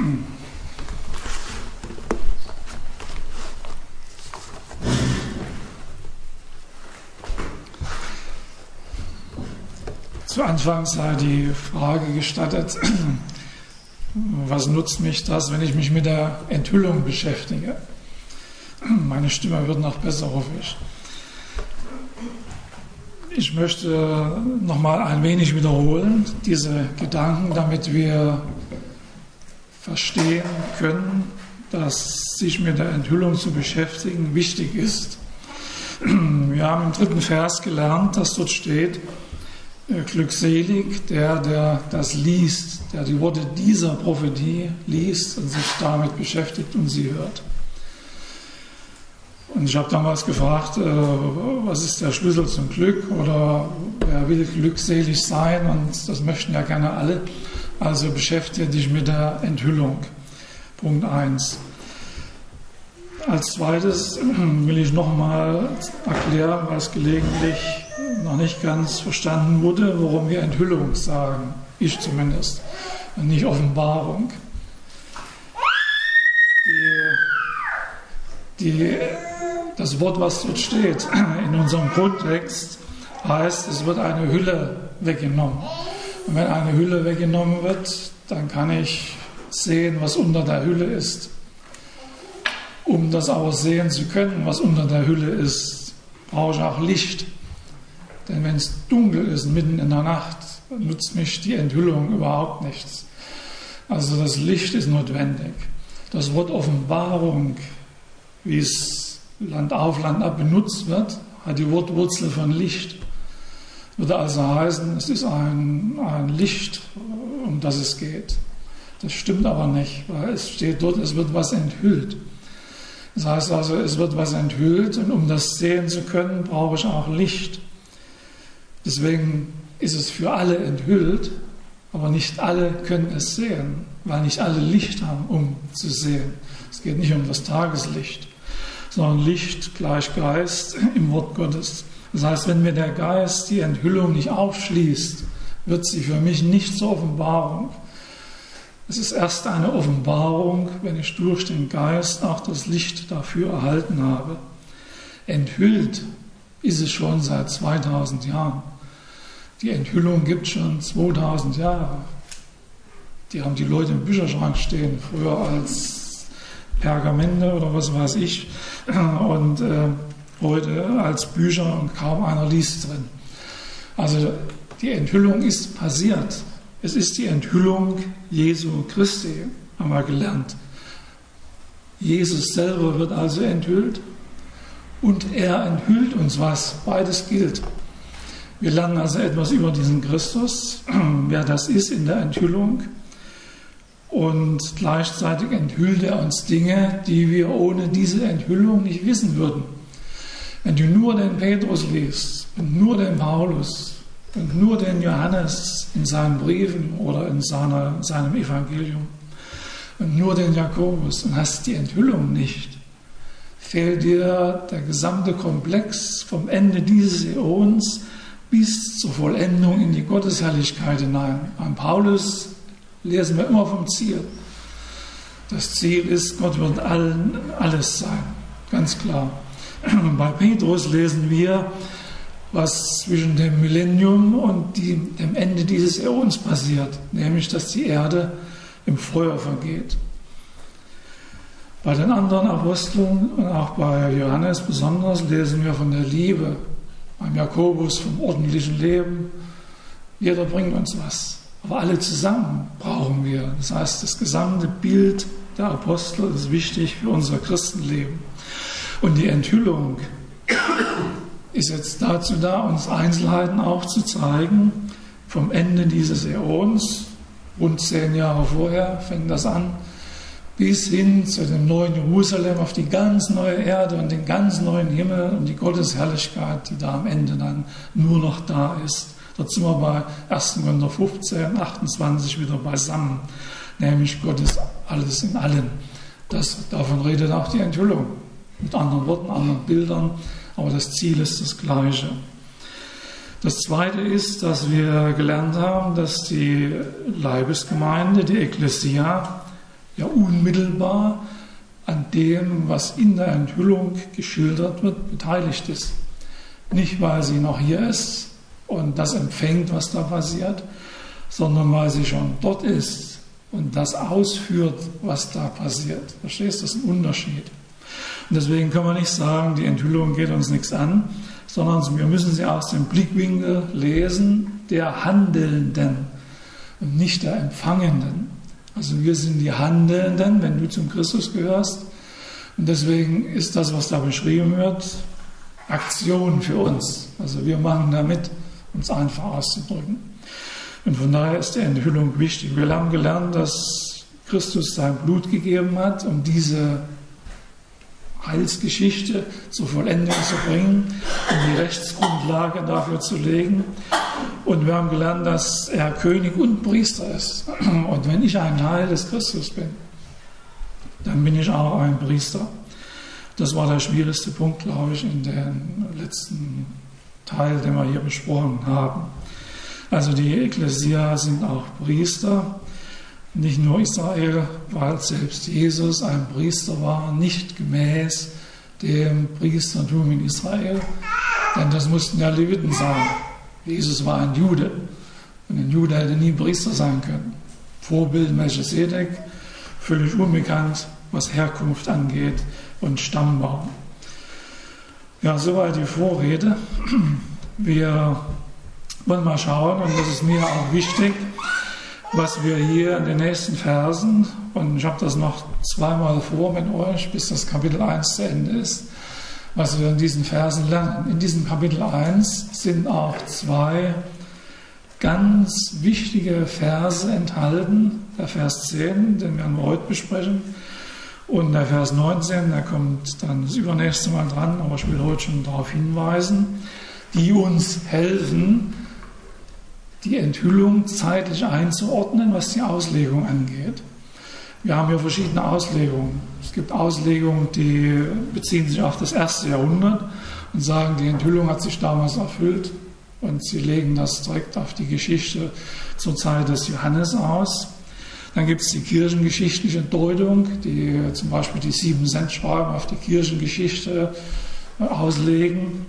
Zu Anfang sei die Frage gestattet, was nutzt mich das, wenn ich mich mit der Enthüllung beschäftige? Meine Stimme wird noch besser, hoffe ich. Ich möchte noch mal ein wenig wiederholen, diese Gedanken, damit wir verstehen können, dass sich mit der Enthüllung zu beschäftigen wichtig ist. Wir haben im 3. Vers gelernt, dass dort steht, glückselig der das liest, der die Worte dieser Prophetie liest und sich damit beschäftigt und sie hört. Und ich habe damals gefragt, was ist der Schlüssel zum Glück oder wer will glückselig sein, und das möchten ja gerne alle. Also beschäftige dich mit der Enthüllung. Punkt 1. Als zweites will ich nochmal erklären, was gelegentlich noch nicht ganz verstanden wurde, warum wir Enthüllung sagen. Ich zumindest. Und nicht Offenbarung. Das Wort, was dort steht, in unserem Grundtext, heißt, es wird eine Hülle weggenommen. Und wenn eine Hülle weggenommen wird, dann kann ich sehen, was unter der Hülle ist. Um das aber sehen zu können, was unter der Hülle ist, brauche ich auch Licht. Denn wenn es dunkel ist, mitten in der Nacht, nutzt mich die Enthüllung überhaupt nichts. Also das Licht ist notwendig. Das Wort Offenbarung, wie es Land auf, Land ab benutzt wird, hat die Wortwurzel von Licht. Würde also heißen, es ist ein Licht, um das es geht. Das stimmt aber nicht, weil es steht dort, es wird was enthüllt. Das heißt also, es wird was enthüllt, und um das sehen zu können, brauche ich auch Licht. Deswegen ist es für alle enthüllt, aber nicht alle können es sehen, weil nicht alle Licht haben, um zu sehen. Es geht nicht um das Tageslicht, sondern Licht gleich Geist im Wort Gottes. Das heißt, wenn mir der Geist die Enthüllung nicht aufschließt, wird sie für mich nicht zur Offenbarung. Es ist erst eine Offenbarung, wenn ich durch den Geist auch das Licht dafür erhalten habe. Enthüllt ist es schon seit 2000 Jahren. Die Enthüllung gibt es schon 2000 Jahre. Die haben die Leute im Bücherschrank stehen, früher als Pergamente oder was weiß ich, und heute als Bücher, und kaum einer liest drin. Also die Enthüllung ist passiert. Es ist die Enthüllung Jesu Christi, haben wir gelernt. Jesus selber wird also enthüllt, und er enthüllt uns was. Beides gilt. Wir lernen also etwas über diesen Christus, wer das ist in der Enthüllung, und gleichzeitig enthüllt er uns Dinge, die wir ohne diese Enthüllung nicht wissen würden. Wenn du nur den Petrus liest und nur den Paulus und nur den Johannes in seinen Briefen oder in seinem Evangelium und nur den Jakobus und hast die Enthüllung nicht, fehlt dir der gesamte Komplex vom Ende dieses Äons bis zur Vollendung in die Gottesherrlichkeit hinein. Beim Paulus lesen wir immer vom Ziel. Das Ziel ist, Gott wird allen alles sein, ganz klar. Bei Petrus lesen wir, was zwischen dem Millennium und dem Ende dieses Äons passiert, nämlich, dass die Erde im Feuer vergeht. Bei den anderen Aposteln und auch bei Johannes besonders lesen wir von der Liebe, beim Jakobus vom ordentlichen Leben. Jeder bringt uns was, aber alle zusammen brauchen wir. Das heißt, das gesamte Bild der Apostel ist wichtig für unser Christenleben. Und die Enthüllung ist jetzt dazu da, uns Einzelheiten aufzuzeigen vom Ende dieses Äons, rund 10 Jahre vorher fängt das an, bis hin zu dem neuen Jerusalem, auf die ganz neue Erde und den ganz neuen Himmel und die Gottesherrlichkeit, die da am Ende dann nur noch da ist. Dort sind wir bei 1. Korinther 15, 28 wieder beisammen, nämlich Gott ist alles in allen. Davon redet auch die Enthüllung. Mit anderen Worten, anderen Bildern, aber das Ziel ist das Gleiche. Das Zweite ist, dass wir gelernt haben, dass die Leibesgemeinde, die Ekklesia, ja unmittelbar an dem, was in der Enthüllung geschildert wird, beteiligt ist. Nicht, weil sie noch hier ist und das empfängt, was da passiert, sondern weil sie schon dort ist und das ausführt, was da passiert. Verstehst du? Das ist ein Unterschied. Und deswegen können wir nicht sagen, die Enthüllung geht uns nichts an, sondern wir müssen sie aus dem Blickwinkel lesen der Handelnden und nicht der Empfangenden. Also wir sind die Handelnden, wenn du zum Christus gehörst. Und deswegen ist das, was da beschrieben wird, Aktion für uns. Also wir machen damit, uns einfach auszudrücken. Und von daher ist die Enthüllung wichtig. Wir haben gelernt, dass Christus sein Blut gegeben hat, um diese Heilsgeschichte zur Vollendung zu bringen, um die Rechtsgrundlage dafür zu legen. Und wir haben gelernt, dass er König und Priester ist. Und wenn ich ein Teil des Christus bin, dann bin ich auch ein Priester. Das war der schwierigste Punkt, glaube ich, in dem letzten Teil, den wir hier besprochen haben. Also die Ekklesia sind auch Priester, nicht nur Israel, weil selbst Jesus ein Priester war, nicht gemäß dem Priestertum in Israel, denn das mussten ja Leviten sein. Jesus war ein Jude und ein Jude hätte nie Priester sein können. Vorbild Melchisedek, völlig unbekannt, was Herkunft angeht und Stammbaum. Ja, soweit die Vorrede. Wir wollen mal schauen, und das ist mir auch wichtig, was wir hier in den nächsten Versen, und ich habe das noch zweimal vor mit euch, bis das Kapitel 1 zu Ende ist, was wir in diesen Versen lernen. In diesem Kapitel 1 sind auch zwei ganz wichtige Verse enthalten. Der Vers 10, den werden wir heute besprechen, und der Vers 19, der kommt dann das übernächste Mal dran, aber ich will heute schon darauf hinweisen, die uns helfen, die Enthüllung zeitlich einzuordnen, was die Auslegung angeht. Wir haben hier verschiedene Auslegungen. Es gibt Auslegungen, die beziehen sich auf das 1. Jahrhundert und sagen, die Enthüllung hat sich damals erfüllt, und sie legen das direkt auf die Geschichte zur Zeit des Johannes aus. Dann gibt es die kirchengeschichtliche Deutung, die zum Beispiel die 7 Sendschreiben auf die Kirchengeschichte auslegen.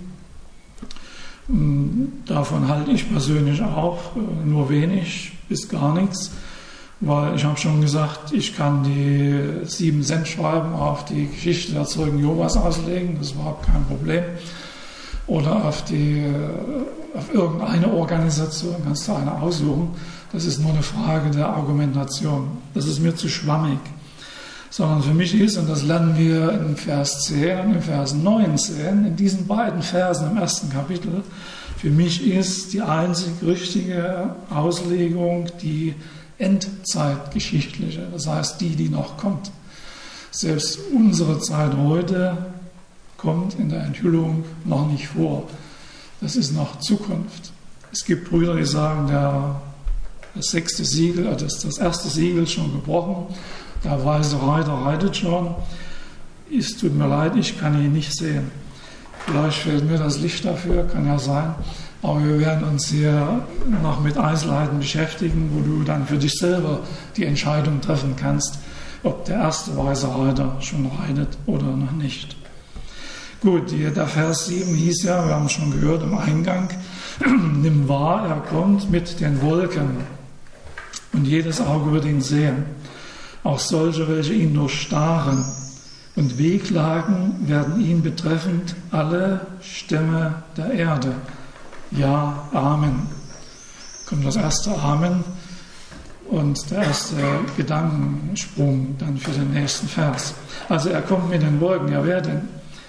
Davon halte ich persönlich auch nur wenig bis gar nichts, weil ich habe schon gesagt, ich kann die 7 Sendschreiben auf die Geschichte der Zeugen Jehovas auslegen, das ist überhaupt kein Problem. Oder auf irgendeine Organisation kannst du eine aussuchen. Das ist nur eine Frage der Argumentation. Das ist mir zu schwammig. Sondern für mich ist, und das lernen wir in Vers 10 und in Vers 19, in diesen beiden Versen im 1. Kapitel, für mich ist die einzig richtige Auslegung die endzeitgeschichtliche, das heißt die noch kommt. Selbst unsere Zeit heute kommt in der Enthüllung noch nicht vor. Das ist noch Zukunft. Es gibt Brüder, die sagen, das 6. Siegel, das 1. Siegel ist schon gebrochen, der weiße Reiter reitet schon. Es tut mir leid, ich kann ihn nicht sehen. Vielleicht fehlt mir das Licht dafür, kann ja sein. Aber wir werden uns hier noch mit Einzelheiten beschäftigen, wo du dann für dich selber die Entscheidung treffen kannst, ob der erste weiße Reiter schon reitet oder noch nicht. Gut, der Vers 7 hieß ja, wir haben es schon gehört im Eingang, nimm wahr, er kommt mit den Wolken und jedes Auge wird ihn sehen. Auch solche, welche ihn durchstarren und wehklagen, werden ihn betreffend alle Stämme der Erde. Ja, Amen. Kommt das erste Amen und der erste Gedankensprung dann für den nächsten Vers. Also er kommt mit den Wolken, ja wer denn?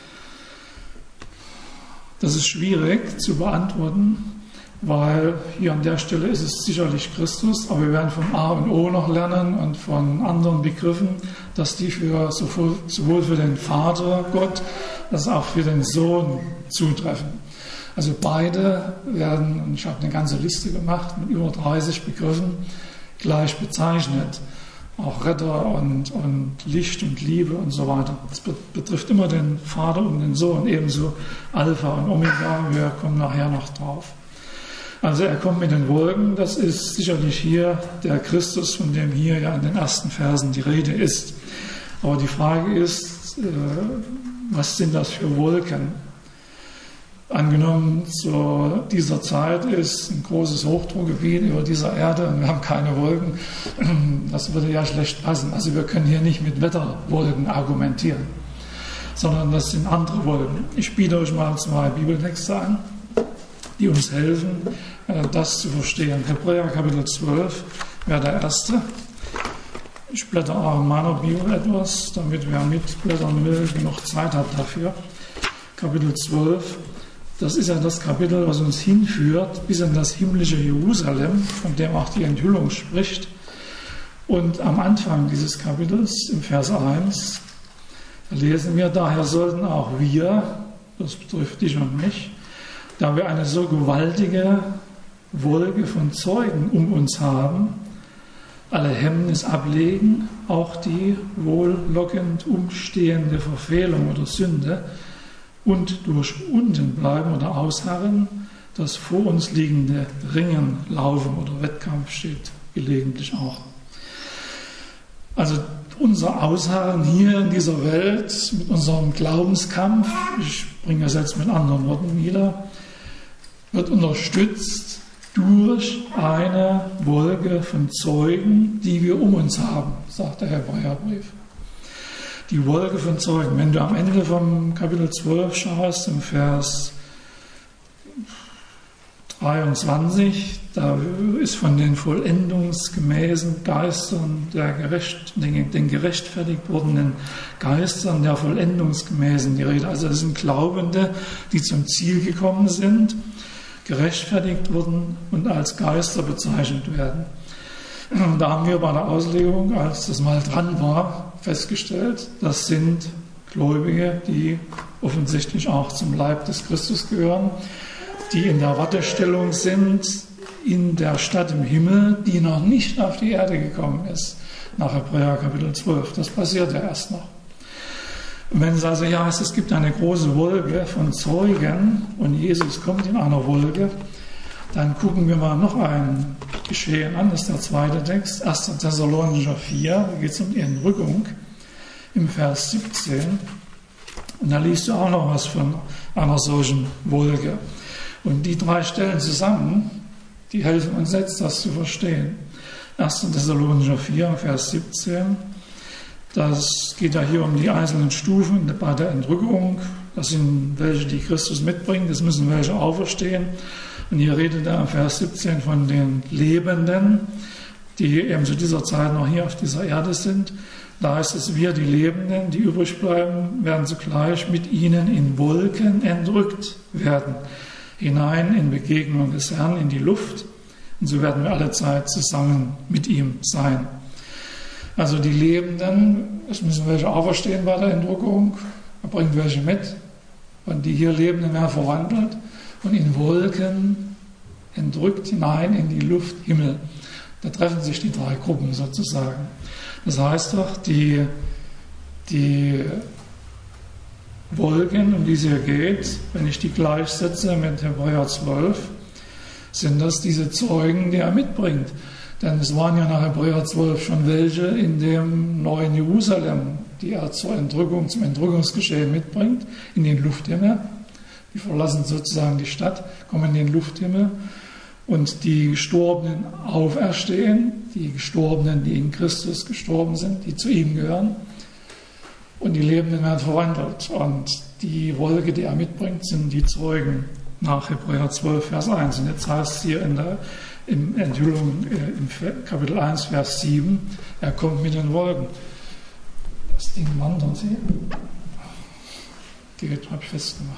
Das ist schwierig zu beantworten, weil hier an der Stelle ist es sicherlich Christus, aber wir werden vom A und O noch lernen und von anderen Begriffen, dass die für sowohl für den Vater Gott als auch für den Sohn zutreffen. Also beide werden, und ich habe eine ganze Liste gemacht mit über 30 Begriffen, gleich bezeichnet. Auch Retter und Licht und Liebe und so weiter. Das betrifft immer den Vater und den Sohn, ebenso Alpha und Omega, wir kommen nachher noch drauf. Also er kommt mit den Wolken, das ist sicherlich hier der Christus, von dem hier ja in den ersten Versen die Rede ist. Aber die Frage ist, was sind das für Wolken? Angenommen, zu dieser Zeit ist ein großes Hochdruckgebiet über dieser Erde und wir haben keine Wolken, das würde ja schlecht passen. Also wir können hier nicht mit Wetterwolken argumentieren, sondern das sind andere Wolken. Ich biete euch mal 2 Bibeltexte an, die uns helfen, das zu verstehen. Hebräer Kapitel 12 wäre der erste. Ich blätter auch in meiner Bibel etwas, damit wer mitblättern will, genug Zeit hat dafür. Kapitel 12, das ist ja das Kapitel, was uns hinführt bis in das himmlische Jerusalem, von dem auch die Enthüllung spricht. Und am Anfang dieses Kapitels, im Vers 1, lesen wir, daher sollten auch wir, das betrifft dich und mich, da wir eine so gewaltige Wolke von Zeugen um uns haben, alle Hemmnis ablegen, auch die wohllockend umstehende Verfehlung oder Sünde, und durch unten bleiben oder ausharren, das vor uns liegende Ringen, Laufen oder Wettkampf steht gelegentlich auch. Also unser Ausharren hier in dieser Welt mit unserem Glaubenskampf, ich bringe es jetzt mit anderen Worten wieder, wird unterstützt durch eine Wolke von Zeugen, die wir um uns haben, sagt der Hebräerbrief. Die Wolke von Zeugen. Wenn du am Ende vom Kapitel 12 schaust, im Vers 23, da ist von den vollendungsgemäßen Geistern, den gerechtfertigt wurdenen Geistern der vollendungsgemäßen die Rede. Also das sind Glaubende, die zum Ziel gekommen sind, gerechtfertigt wurden und als Geister bezeichnet werden. Da haben wir bei der Auslegung, als das mal dran war, festgestellt, das sind Gläubige, die offensichtlich auch zum Leib des Christus gehören, die in der Wartestellung sind in der Stadt im Himmel, die noch nicht auf die Erde gekommen ist, nach Hebräer Kapitel 12. Das passiert ja erst noch. Und wenn es also heißt, es gibt eine große Wolke von Zeugen und Jesus kommt in einer Wolke, dann gucken wir mal noch ein Geschehen an, das ist der zweite Text, 1. Thessalonicher 4, da geht es um die Entrückung im Vers 17. Und da liest du auch noch was von einer solchen Wolke. Und die 3 Stellen zusammen, die helfen uns jetzt, das zu verstehen. 1. Thessalonicher 4, Vers 17, das geht ja hier um die einzelnen Stufen bei der Entrückung. Das sind welche, die Christus mitbringt, das müssen welche auferstehen. Und hier redet er im Vers 17 von den Lebenden, die eben zu dieser Zeit noch hier auf dieser Erde sind. Da heißt es, wir, die Lebenden, die übrig bleiben, werden zugleich mit ihnen in Wolken entrückt werden, hinein in Begegnung des Herrn, in die Luft. Und so werden wir alle Zeit zusammen mit ihm sein. Also die Lebenden, es müssen welche auferstehen bei der Entrückung, er bringt welche mit. Und die hier Lebenden werden verwandelt und in Wolken entrückt hinein in die Luft, Himmel. Da treffen sich die 3 Gruppen sozusagen. Das heißt doch, die Wolken, um die es hier geht, wenn ich die gleichsetze mit Hebräer 12, sind das diese Zeugen, die er mitbringt. Denn es waren ja nach Hebräer 12 schon welche in dem neuen Jerusalem, die er zum Entrückungsgeschehen mitbringt, in den Lufthimmel. Die verlassen sozusagen die Stadt, kommen in den Lufthimmel und die Gestorbenen auferstehen, die Gestorbenen, die in Christus gestorben sind, die zu ihm gehören, und die Lebenden werden verwandelt. Und die Wolke, die er mitbringt, sind die Zeugen nach Hebräer 12, Vers 1. Und jetzt heißt es hier in Enthüllung im Kapitel 1, Vers 7, er kommt mit den Wolken. Das Ding wandert hier. Geht, habe ich festgemacht.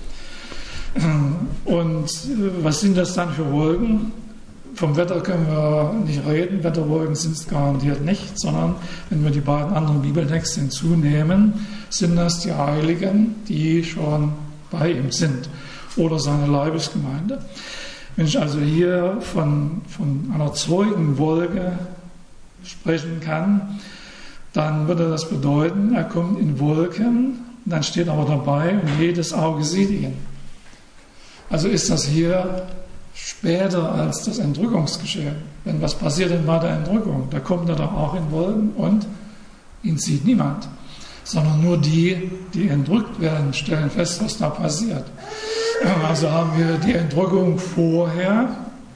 Und was sind das dann für Wolken? Vom Wetter können wir nicht reden, Wetterwolken sind es garantiert nicht, sondern wenn wir die beiden anderen Bibeltexte hinzunehmen, sind das die Heiligen, die schon bei ihm sind oder seine Leibesgemeinde. Wenn ich also hier von einer Zeugenwolke sprechen kann, dann würde das bedeuten, er kommt in Wolken, dann steht aber dabei, und jedes Auge sieht ihn. Also ist das hier später als das Entrückungsgeschehen. Wenn was passiert denn bei der Entrückung? Da kommt er doch auch in Wolken und ihn sieht niemand, sondern nur die, die entrückt werden, stellen fest, was da passiert. Also haben wir die Entrückung vorher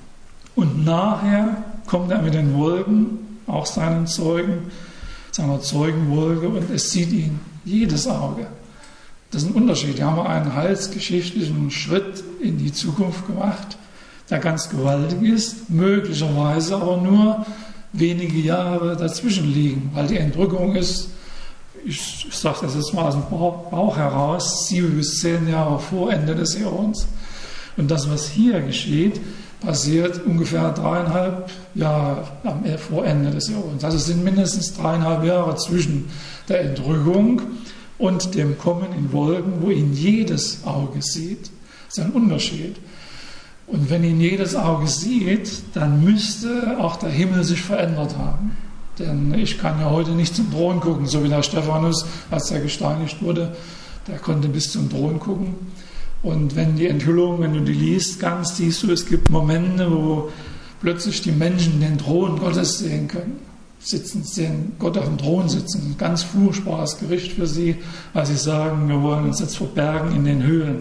und nachher kommt er mit den Wolken, auch seinen Zeugen, seiner Zeugenwolke, und es sieht ihn jedes Auge. Das ist ein Unterschied. Hier haben wir einen heilsgeschichtlichen Schritt in die Zukunft gemacht, der ganz gewaltig ist, möglicherweise aber nur wenige Jahre dazwischen liegen, weil die Entrückung ist, ich sage das jetzt mal aus dem Bauch heraus, 7 bis 10 Jahre vor Ende des Äons. Und das, was hier geschieht, passiert ungefähr 3,5 Jahre vor Ende des Äons. Also es sind mindestens 3,5 Jahre zwischen der Entrückung und dem Kommen in Wolken, wo ihn jedes Auge sieht. Das ist ein Unterschied. Und wenn ihn jedes Auge sieht, dann müsste auch der Himmel sich verändert haben. Denn ich kann ja heute nicht zum Thron gucken, so wie der Stephanus, als er gesteinigt wurde, der konnte bis zum Thron gucken. Und wenn die Enthüllung, wenn du die liest, ganz siehst du, es gibt Momente, wo plötzlich die Menschen den Thron Gottes sehen können. Sehen Gott auf dem Thron sitzen. Ein ganz furchtbares Gericht für sie, weil sie sagen, wir wollen uns jetzt verbergen in den Höhen.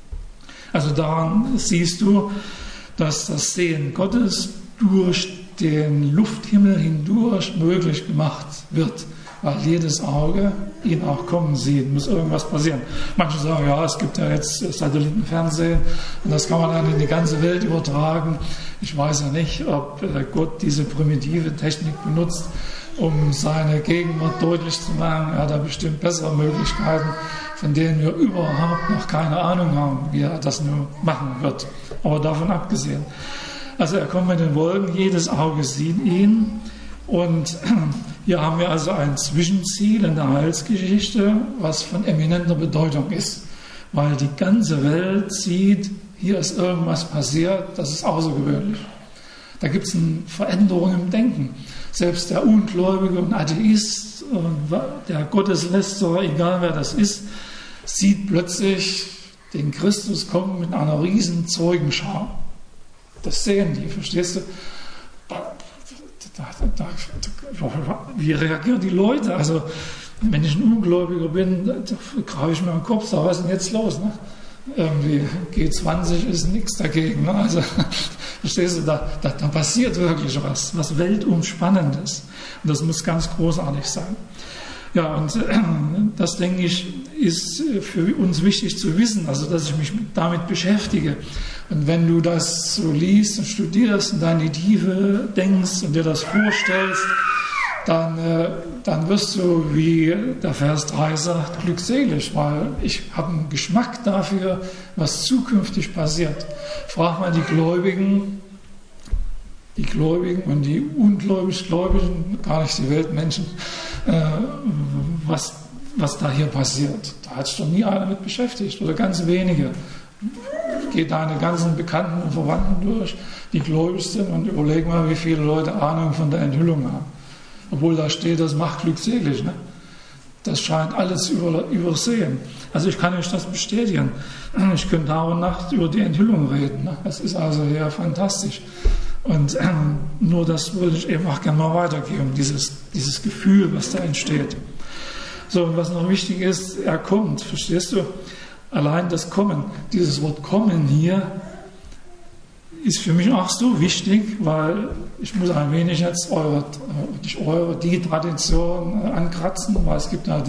Also daran siehst du, dass das Sehen Gottes durch den Lufthimmel hindurch möglich gemacht wird, weil jedes Auge ihn auch kommen sieht, muss irgendwas passieren. Manche sagen, ja, es gibt ja jetzt Satellitenfernsehen und das kann man dann in die ganze Welt übertragen. Ich weiß ja nicht, ob Gott diese primitive Technik benutzt, um seine Gegenwart deutlich zu machen. Er hat da bestimmt bessere Möglichkeiten, von denen wir überhaupt noch keine Ahnung haben, wie er das nur machen wird. Aber davon abgesehen. Also er kommt mit den Wolken, jedes Auge sieht ihn. Und hier haben wir also ein Zwischenziel in der Heilsgeschichte, was von eminenter Bedeutung ist. Weil die ganze Welt sieht, hier ist irgendwas passiert, das ist außergewöhnlich. Da gibt es eine Veränderung im Denken. Selbst der Ungläubige und Atheist, der Gotteslästerer, egal wer das ist, sieht plötzlich den Christus kommen mit einer riesen Zeugenschar. Das sehen die, verstehst du? Wie reagieren die Leute? Also, wenn ich ein Ungläubiger bin, da greife ich mir den Kopf, sage, was ist denn jetzt los? Ne? Irgendwie G20 ist nichts dagegen. Ne? Also, verstehst du, da passiert wirklich was Weltumspannendes. Und das muss ganz großartig sein. Ja, und das, denke ich, ist für uns wichtig zu wissen, also dass ich mich damit beschäftige. Und wenn du das so liest und studierst und dann in die Tiefe denkst und dir das vorstellst, dann wirst du, wie der Vers 3 sagt, glückselig, weil ich habe einen Geschmack dafür, was zukünftig passiert. Frag mal die Gläubigen und die Ungläubigen, gar nicht die Weltmenschen, was da hier passiert. Da hat sich doch nie einer mit beschäftigt oder ganz wenige. Geht deine ganzen Bekannten und Verwandten durch, die gläubig sind, und überleg mal, wie viele Leute Ahnung von der Enthüllung haben. Obwohl da steht, das macht glückselig. Ne? Das scheint alles übersehen. Also ich kann euch das bestätigen. Ich könnte Tag und Nacht über die Enthüllung reden. Ne? Das ist also ja fantastisch. Und nur das wollte ich eben auch gerne mal weitergeben, dieses Gefühl, was da entsteht. So, und was noch wichtig ist, er kommt, verstehst du? Allein das Kommen, dieses Wort Kommen hier, ist für mich auch so wichtig, weil ich muss ein wenig jetzt die Tradition ankratzen, weil es gibt ja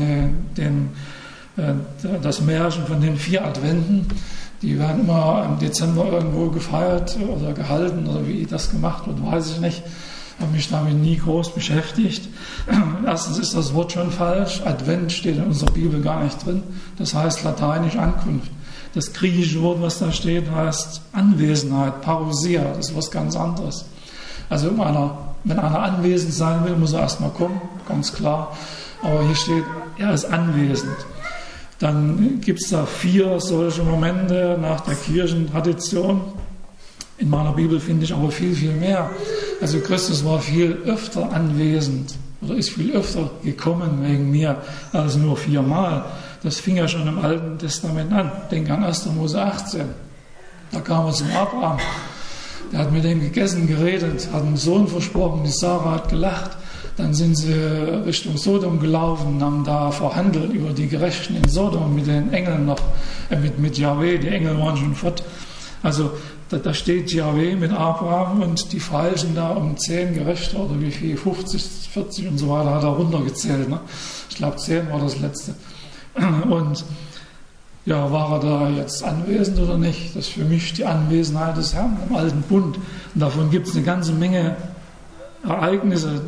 das Märchen von den 4 Adventen, die werden immer im Dezember irgendwo gefeiert oder gehalten, oder wie das gemacht wird, weiß ich nicht. Ich habe mich damit nie groß beschäftigt. Erstens ist das Wort schon falsch. Advent steht in unserer Bibel gar nicht drin. Das heißt lateinisch Ankunft. Das griechische Wort, was da steht, heißt Anwesenheit, Parousia. Das ist was ganz anderes. Also wenn einer anwesend sein will, muss er erstmal kommen, ganz klar. Aber hier steht, er ist anwesend. Dann gibt es da 4 solche Momente nach der Kirchentradition. In meiner Bibel finde ich aber viel, viel mehr. Also Christus war viel öfter anwesend oder ist viel öfter gekommen wegen mir als nur 4 Mal. Das fing ja schon im Alten Testament an. Denk an 1. Mose 18. Da kam er zum Abraham Der hat mit dem gegessen, geredet, hat einen Sohn versprochen, die Sarah hat gelacht. Dann sind sie Richtung Sodom gelaufen, haben da verhandelt über die Gerechten in Sodom mit den Engeln noch, mit Jahwe, die Engel waren schon fort. Also da steht Jahwe mit Abraham und die Falschen da um 10 Gerechte oder wie viel, 50, 40 und so weiter, hat er runtergezählt. Ne? Ich glaube 10 war das letzte. Und ja, war er da jetzt anwesend oder nicht? Das ist für mich die Anwesenheit des Herrn im alten Bund. Und davon gibt es eine ganze Menge Ereignisse,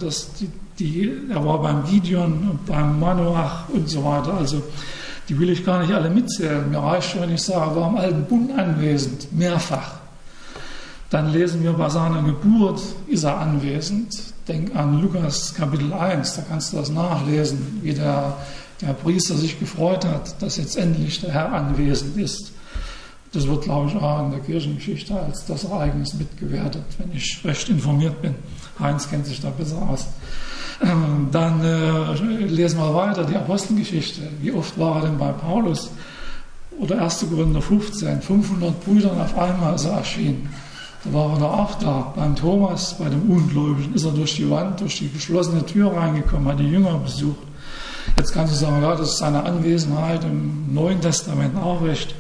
er war beim Gideon, beim Manoach und so weiter. Also die will ich gar nicht alle mitzählen. Mir reicht schon, wenn ich sage, er war im alten Bund anwesend, mehrfach. Dann lesen wir bei seiner Geburt, ist er anwesend. Denk an Lukas Kapitel 1, da kannst du das nachlesen, wie der Priester sich gefreut hat, dass jetzt endlich der Herr anwesend ist. Das wird, glaube ich, auch in der Kirchengeschichte als das Ereignis mitgewertet, wenn ich recht informiert bin. Heinz kennt sich da besser aus. Dann lesen wir weiter die Apostelgeschichte. Wie oft war er denn bei Paulus? Oder 1. Korinther 15, 500 Brüdern auf einmal ist er erschienen. Da war er da auch da. Beim Thomas, bei dem Ungläubigen, ist er durch die Wand, durch die geschlossene Tür reingekommen, hat die Jünger besucht. Jetzt kannst du sagen, ja, das ist seine Anwesenheit im Neuen Testament auch recht.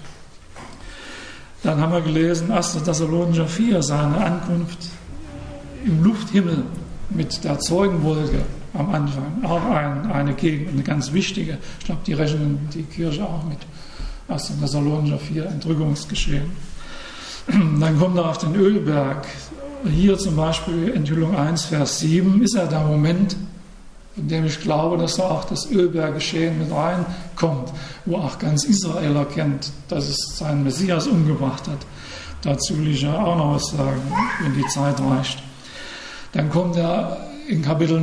Dann haben wir gelesen, 1. Thessalonicher 4, seine Ankunft im Lufthimmel mit der Zeugenwolke am Anfang. Auch eine Gegend, eine ganz wichtige. Ich glaube, die rechnen die Kirche auch mit. 1. Thessalonicher 4, Entrückungsgeschehen. Dann kommt er auf den Ölberg. Hier zum Beispiel Enthüllung 1, Vers 7, ist ja der Moment, in dem ich glaube, dass da auch das Ölberggeschehen mit reinkommt, wo auch ganz Israel erkennt, dass es seinen Messias umgebracht hat. Dazu will ich ja auch noch was sagen, wenn die Zeit reicht. Dann kommt er in Kapitel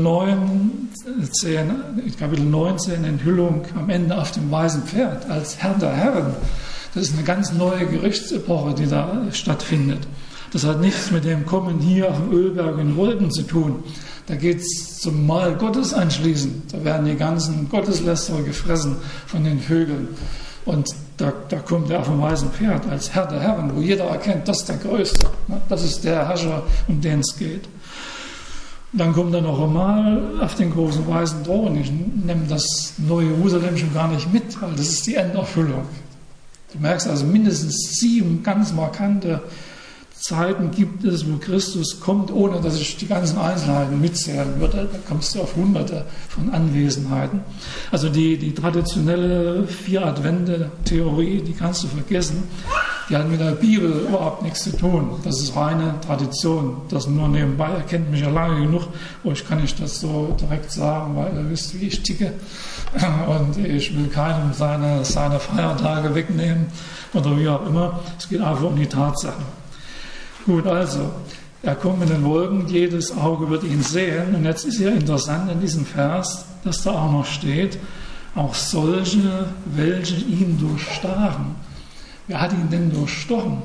19, Enthüllung am Ende auf dem weißen Pferd als Herr der Herren. Das ist eine ganz neue Gerichtsepoche, die da stattfindet. Das hat nichts mit dem Kommen hier am Ölberg in Wolken zu tun. Da geht es zum Mahl Gottes anschließend. Da werden die ganzen Gotteslästerer gefressen von den Vögeln. Und da kommt er auf dem weißen Pferd als Herr der Herren, wo jeder erkennt, das ist der Größte. Das ist der Herrscher, um den es geht. Dann kommt er noch einmal auf den großen weißen Thron. Ich nehme das neue Jerusalem schon gar nicht mit, weil das ist die Enderfüllung. Du merkst also, mindestens 7 ganz markante Zeiten gibt es, wo Christus kommt, ohne dass ich die ganzen Einzelheiten mitzählen würde. Da kommst du auf Hunderte von Anwesenheiten. Also die traditionelle 4-Advente-Theorie, die kannst du vergessen. Die hat mit der Bibel überhaupt nichts zu tun. Das ist reine Tradition. Das nur nebenbei. Ihr kennt mich ja lange genug. Euch kann ich das so direkt sagen, weil ihr wisst, wie ich ticke. Und ich will keinem seine Feiertage wegnehmen oder wie auch immer. Es geht einfach um die Tatsachen. Gut, also, er kommt mit den Wolken, jedes Auge wird ihn sehen. Und jetzt ist ja interessant in diesem Vers, dass da auch noch steht, auch solche, welche ihn durchstachen. Wer hat ihn denn durchstochen?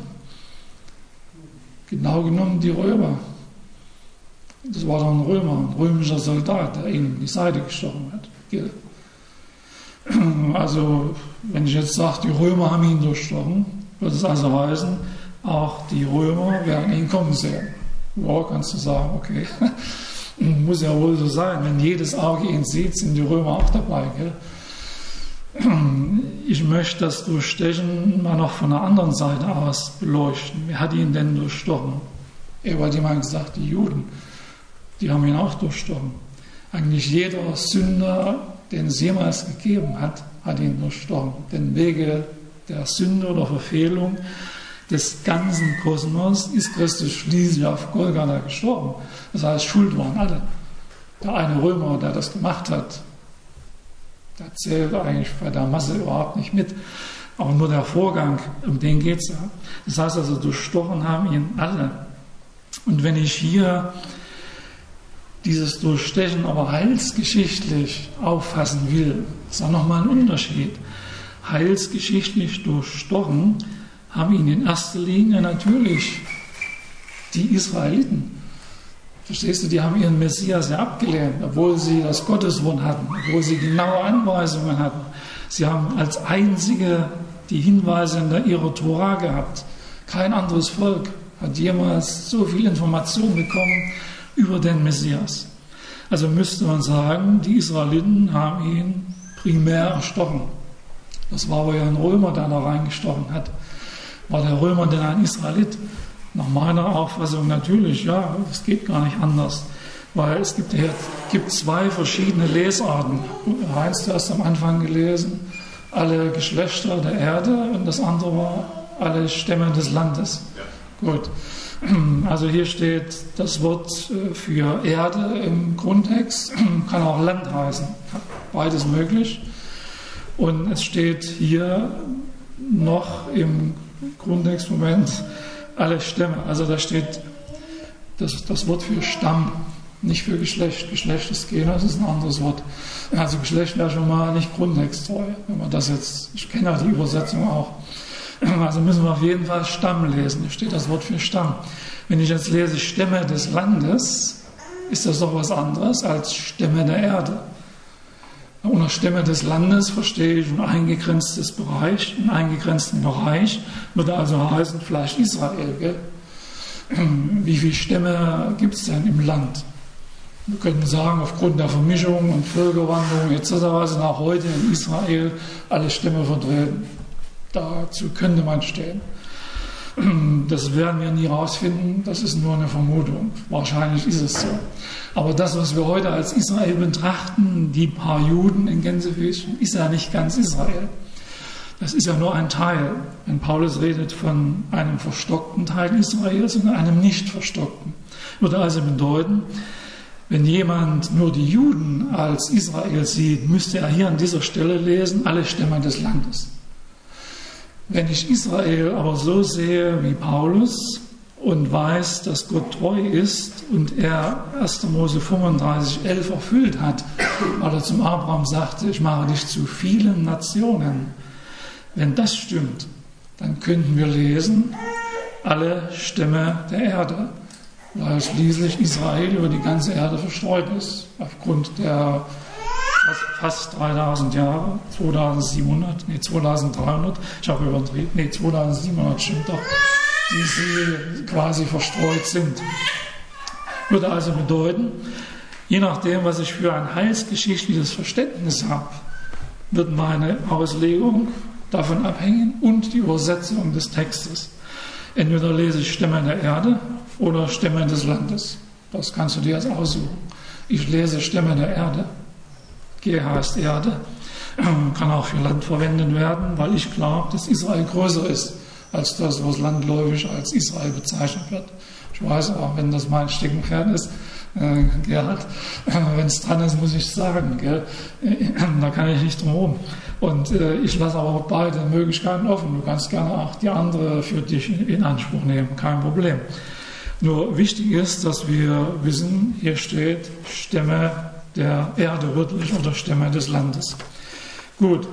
Genau genommen die Römer. Das war doch ein Römer, ein römischer Soldat, der ihm in die Seite gestochen hat. Also, wenn ich jetzt sage, die Römer haben ihn durchstochen, würde es also heißen, auch die Römer werden ihn kommen sehen. Ja, kannst du sagen, okay, muss ja wohl so sein. Wenn jedes Auge ihn sieht, sind die Römer auch dabei. Gell? Ich möchte das Durchstechen mal noch von der anderen Seite aus beleuchten. Wer hat ihn denn durchstochen? Eben hat jemand gesagt, die Juden, die haben ihn auch durchstochen. Eigentlich jeder Sünder, den es jemals gegeben hat, hat ihn durchstochen. Denn wegen der Sünde oder Verfehlung des ganzen Kosmos ist Christus schließlich auf Golgatha gestorben. Das heißt, schuld waren alle. Der eine Römer, der das gemacht hat, der zählt eigentlich bei der Masse überhaupt nicht mit. Auch nur der Vorgang, um den geht es ja. Das heißt also, durchstochen haben ihn alle. Und wenn ich hier dieses Durchstechen aber heilsgeschichtlich auffassen will, ist auch nochmal ein Unterschied. Heilsgeschichtlich durchstochen haben ihn in erster Linie natürlich die Israeliten. Verstehst du, die haben ihren Messias ja abgelehnt, obwohl sie das Gotteswort hatten, obwohl sie genaue Anweisungen hatten. Sie haben als einzige die Hinweise in ihrer Tora gehabt. Kein anderes Volk hat jemals so viel Information bekommen über den Messias? Also müsste man sagen, die Israeliten haben ihn primär erstochen. Das war aber ja ein Römer, der da reingestochen hat. War der Römer denn ein Israelit? Nach meiner Auffassung natürlich, ja, es geht gar nicht anders. Weil es gibt zwei verschiedene Lesarten. Heinz, du hast am Anfang gelesen, alle Geschlechter der Erde, und das andere war alle Stämme des Landes. Ja. Gut. Also hier steht das Wort für Erde im Grundtext, kann auch Land heißen, beides möglich. Und es steht hier noch im Grundtext, Moment, alle Stämme. Also da steht das Wort für Stamm, nicht für Geschlecht. Geschlecht ist Genos, ist ein anderes Wort. Also Geschlecht wäre schon mal nicht grundtexttreu, wenn man das jetzt, ich kenne ja die Übersetzung auch. Also müssen wir auf jeden Fall Stamm lesen. Hier steht das Wort für Stamm. Wenn ich jetzt lese Stämme des Landes, ist das doch was anderes als Stämme der Erde. Unter Stämme des Landes verstehe ich einen eingegrenzten Bereich, würde also heißen vielleicht Israel. Gell? Wie viele Stämme gibt es denn im Land? Wir könnten sagen, aufgrund der Vermischung und Völkerwanderung etc. sind auch heute in Israel alle Stämme vertreten. Dazu könnte man stehen. Das werden wir nie rausfinden, das ist nur eine Vermutung. Wahrscheinlich ist es so. Aber das, was wir heute als Israel betrachten, die paar Juden in Gänsefüßchen, ist ja nicht ganz Israel. Das ist ja nur ein Teil. Wenn Paulus redet von einem verstockten Teil Israels und einem nicht verstockten, würde also bedeuten, wenn jemand nur die Juden als Israel sieht, müsste er hier an dieser Stelle lesen, alle Stämme des Landes. Wenn ich Israel aber so sehe wie Paulus und weiß, dass Gott treu ist und er 1. Mose 35,11 erfüllt hat, weil er zum Abraham sagte, ich mache dich zu vielen Nationen. Wenn das stimmt, dann könnten wir lesen, alle Stämme der Erde, weil schließlich Israel über die ganze Erde verstreut ist, aufgrund der fast 3000 Jahre, 2300, ich habe übertrieben, 2700 stimmt doch, die sie quasi verstreut sind. Würde also bedeuten, je nachdem, was ich für ein heilsgeschichtliches Verständnis habe, wird meine Auslegung davon abhängen und die Übersetzung des Textes. Entweder lese ich Stämme der Erde oder Stämme des Landes. Das kannst du dir jetzt aussuchen. Ich lese Stämme der Erde. G heißt Erde, kann auch für Land verwendet werden, weil ich glaube, dass Israel größer ist als das, was landläufig als Israel bezeichnet wird. Ich weiß auch, wenn das mein Steckenpferd ist, Gerhard, wenn es dran ist, muss ich sagen, gell? Da kann ich nicht drum herum. Und ich lasse aber beide Möglichkeiten offen. Du kannst gerne auch die andere für dich in Anspruch nehmen, kein Problem. Nur wichtig ist, dass wir wissen, hier steht Stämme der Erde wörtlich oder Stämme des Landes. Gut,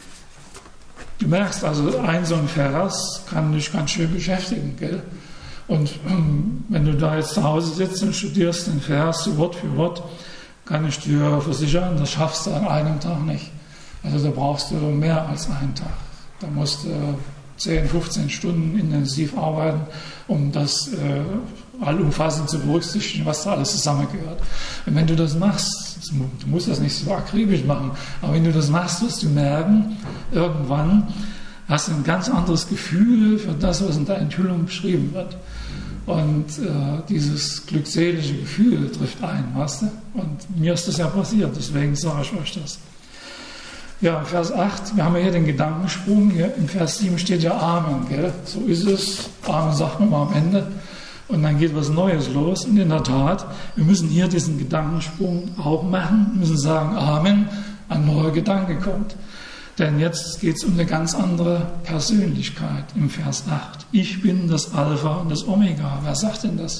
du merkst also, so ein Vers kann dich ganz schön beschäftigen, gell? Und wenn du da jetzt zu Hause sitzt und studierst den Vers so Wort für Wort, kann ich dir versichern, das schaffst du an einem Tag nicht. Also da brauchst du mehr als einen Tag. Da musst du 10, 15 Stunden intensiv arbeiten, um das allumfassend zu berücksichtigen, was da alles zusammengehört. Und wenn du das machst, du musst das nicht so akribisch machen, aber wenn du das machst, wirst du merken, irgendwann hast du ein ganz anderes Gefühl für das, was in der Enthüllung beschrieben wird. Und dieses glückselige Gefühl trifft ein, weißt du? Und mir ist das ja passiert, deswegen sage ich euch das. Ja, Vers 8, wir haben ja hier den Gedankensprung, hier in Vers 7 steht ja Amen, gell? So ist es, Amen sagt man mal am Ende. Und dann geht was Neues los. Und in der Tat, wir müssen hier diesen Gedankensprung auch machen, müssen sagen, Amen, ein neuer Gedanke kommt. Denn jetzt geht es um eine ganz andere Persönlichkeit im Vers 8. Ich bin das Alpha und das Omega. Wer sagt denn das?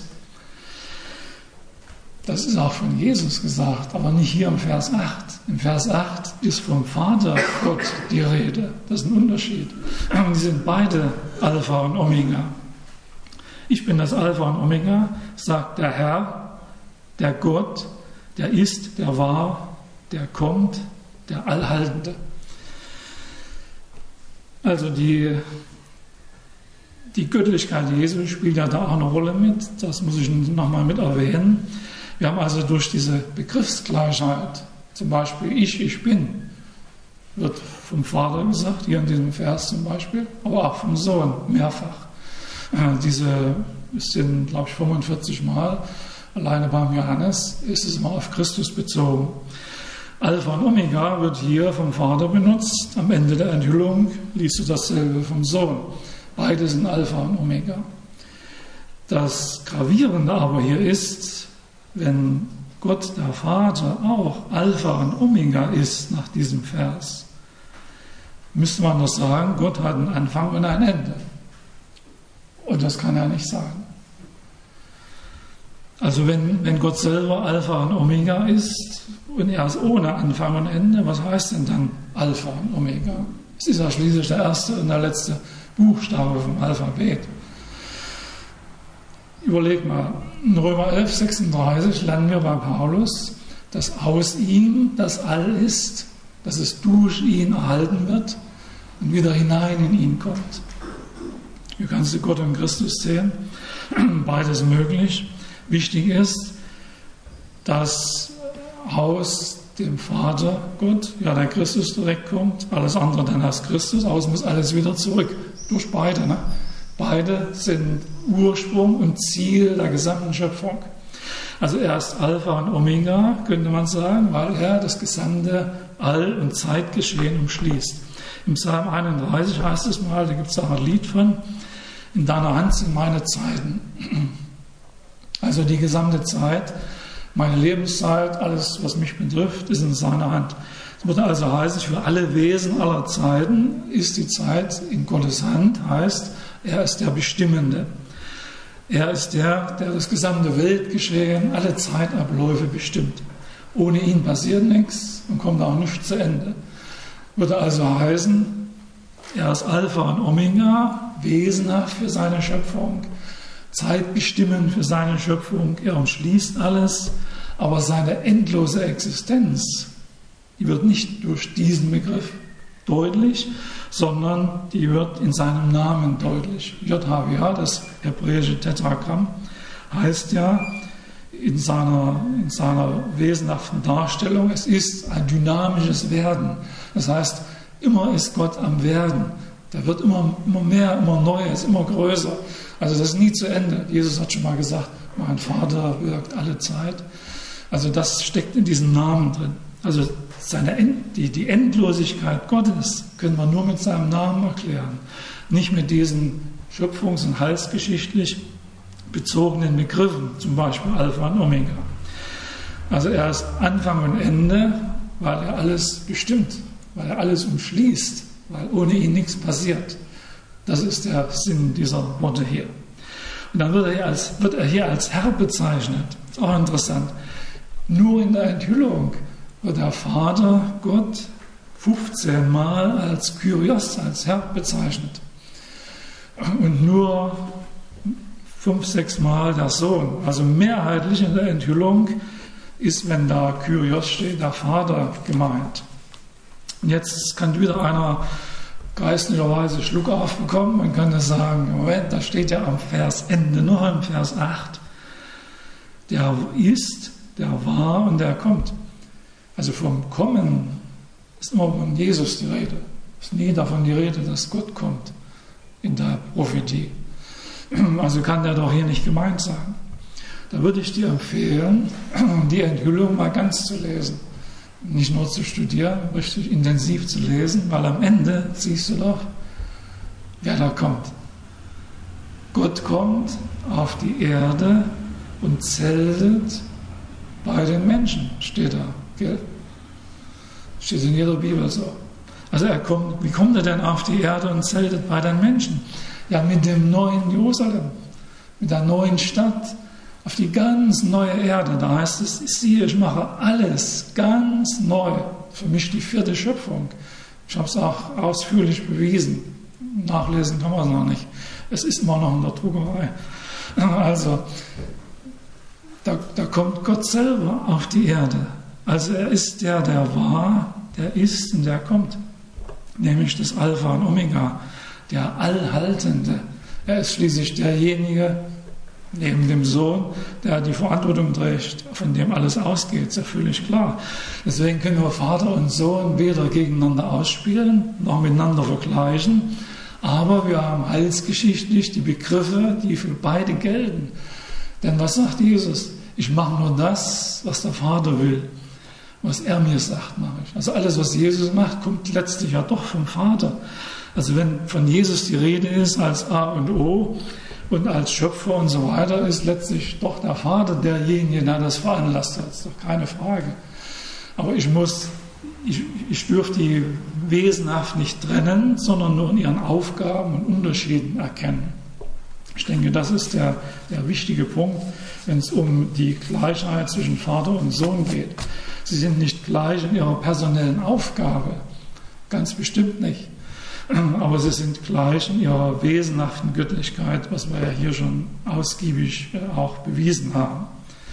Das ist auch von Jesus gesagt, aber nicht hier im Vers 8. Im Vers 8 ist vom Vater Gott die Rede. Das ist ein Unterschied. Die sind beide Alpha und Omega. Ich bin das Alpha und Omega, sagt der Herr, der Gott, der ist, der war, der kommt, der Allhaltende. Also die Die Göttlichkeit Jesu spielt ja da auch eine Rolle mit. Das muss ich nochmal mit erwähnen. Wir haben also durch diese Begriffsgleichheit, zum Beispiel ich bin, wird vom Vater gesagt, hier in diesem Vers zum Beispiel, aber auch vom Sohn mehrfach. Es sind, glaube ich, 45 Mal. Alleine beim Johannes ist es immer auf Christus bezogen. Alpha und Omega wird hier vom Vater benutzt. Am Ende der Enthüllung liest du dasselbe vom Sohn. Beide sind Alpha und Omega. Das Gravierende aber hier ist, wenn Gott der Vater auch Alpha und Omega ist nach diesem Vers, müsste man doch sagen, Gott hat einen Anfang und ein Ende. Und das kann er nicht sagen. Also wenn Gott selber Alpha und Omega ist und er ist ohne Anfang und Ende, was heißt denn dann Alpha und Omega? Es ist ja schließlich der erste und der letzte Buchstabe vom Alphabet. Überleg mal, in Römer 11, 36 lernen wir bei Paulus, dass aus ihm das All ist, dass es durch ihn erhalten wird und wieder hinein in ihn kommt. Hier kannst du Gott und Christus sehen, beides möglich. Wichtig ist, dass aus dem Vater Gott, ja der Christus direkt kommt, alles andere dann als Christus, aus muss alles wieder zurück, durch beide. Ne? Beide sind Ursprung und Ziel der gesamten Schöpfung. Also er ist Alpha und Omega, könnte man sagen, weil er das gesamte All- und Zeitgeschehen umschließt. Im Psalm 31 heißt es mal, da gibt es auch ein Lied von, in deiner Hand sind meine Zeiten. Also die gesamte Zeit, meine Lebenszeit, alles, was mich betrifft, ist in seiner Hand. Das würde also heißen, für alle Wesen aller Zeiten ist die Zeit in Gottes Hand, heißt, er ist der Bestimmende. Er ist der das gesamte Weltgeschehen, alle Zeitabläufe bestimmt. Ohne ihn passiert nichts und kommt auch nicht zu Ende. Würde also heißen, er ist Alpha und Omega, wesenhaft für seine Schöpfung, zeitbestimmend für seine Schöpfung. Er umschließt alles, aber seine endlose Existenz, die wird nicht durch diesen Begriff deutlich, sondern die wird in seinem Namen deutlich. JHWH, das hebräische Tetragramm, heißt ja in seiner wesenhaften Darstellung, es ist ein dynamisches Werden. Das heißt, immer ist Gott am Werden. Da wird immer mehr, immer Neues, immer größer. Also das ist nie zu Ende. Jesus hat schon mal gesagt, mein Vater wirkt alle Zeit. Also das steckt in diesem Namen drin. Also die Endlosigkeit Gottes können wir nur mit seinem Namen erklären. Nicht mit diesen schöpfungs- und heilsgeschichtlich bezogenen Begriffen, zum Beispiel Alpha und Omega. Also er ist Anfang und Ende, weil er alles bestimmt, weil er alles umschließt, weil ohne ihn nichts passiert. Das ist der Sinn dieser Worte hier. Und dann wird er hier als Herr bezeichnet. Ist auch interessant. Nur in der Enthüllung wird der Vater Gott 15 Mal als Kyrios, als Herr bezeichnet. Und nur 5, 6 Mal der Sohn. Also mehrheitlich in der Enthüllung ist, wenn da Kyrios steht, der Vater gemeint. Und jetzt kann wieder einer geistlicherweise Schluck aufbekommen und kann das sagen, Moment, da steht ja am Versende, noch im Vers 8, der ist, der war und der kommt. Also vom Kommen ist immer von Jesus die Rede. Es ist nie davon die Rede, dass Gott kommt in der Prophetie. Also kann der doch hier nicht gemeint sein. Da würde ich dir empfehlen, die Enthüllung mal ganz zu lesen. Nicht nur zu studieren, richtig intensiv zu lesen, weil am Ende siehst du doch, wer da kommt. Gott kommt auf die Erde und zeltet bei den Menschen, steht da. Gell? Steht in jeder Bibel so. Also wie kommt er denn auf die Erde und zeltet bei den Menschen? Ja, mit dem neuen Jerusalem, mit der neuen Stadt, auf die ganz neue Erde. Da heißt es, siehe, ich mache alles ganz neu. Für mich die 4. Schöpfung. Ich habe es auch ausführlich bewiesen. Nachlesen kann man es noch nicht. Es ist immer noch in der Druckerei. Also, da kommt Gott selber auf die Erde. Also er ist der war, der ist und der kommt. Nämlich das Alpha und Omega, der Allhaltende. Er ist schließlich derjenige, neben dem Sohn, der die Verantwortung trägt, von dem alles ausgeht, ist ja völlig klar. Deswegen können wir Vater und Sohn weder gegeneinander ausspielen, noch miteinander vergleichen, aber wir haben heilsgeschichtlich die Begriffe, die für beide gelten. Denn was sagt Jesus? Ich mache nur das, was der Vater will. Was er mir sagt, mache ich. Also alles, was Jesus macht, kommt letztlich ja doch vom Vater. Also wenn von Jesus die Rede ist als A und O und als Schöpfer und so weiter, ist letztlich doch der Vater derjenige, der das veranlasst hat. Das ist doch keine Frage. Aber ich dürfte die wesenhaft nicht trennen, sondern nur in ihren Aufgaben und Unterschieden erkennen. Ich denke, das ist der wichtige Punkt, wenn es um die Gleichheit zwischen Vater und Sohn geht. Sie sind nicht gleich in ihrer personellen Aufgabe, ganz bestimmt nicht. Aber sie sind gleich in ihrer wesenhaften Göttlichkeit, was wir ja hier schon ausgiebig auch bewiesen haben.